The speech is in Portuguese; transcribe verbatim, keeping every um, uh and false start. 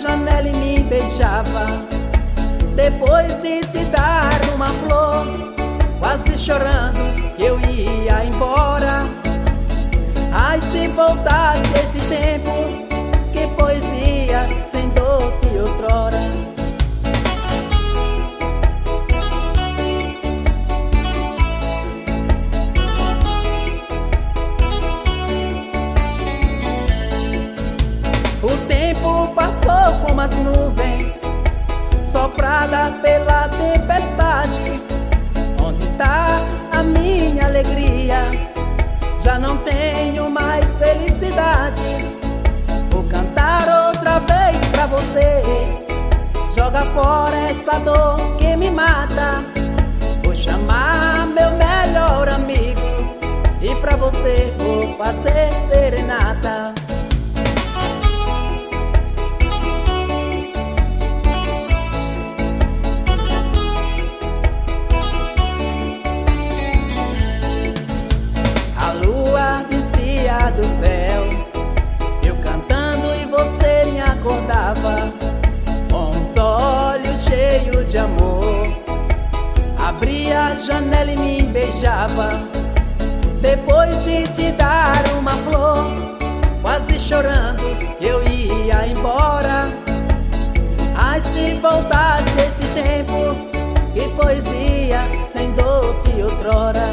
janela e me beijava. Depois de te dar uma flor, quase chorando que eu ia embora. Ai, se voltasse esse tempo, que poesia sem dor de outrora. O tempo passou como as nuvens, soprada pela tempestade. Onde tá a minha alegria? Já não tenho mais felicidade. Vou cantar outra vez pra você. Joga fora essa dor que me mata. Vou chamar meu melhor amigo e pra você vou fazer serenata. Do céu, eu cantando e você me acordava, com os olhos cheios de amor. Abria a janela e me beijava. Depois de te dar uma flor, quase chorando eu ia embora. Ai, se voltasse esse tempo, que poesia sem dor de outrora.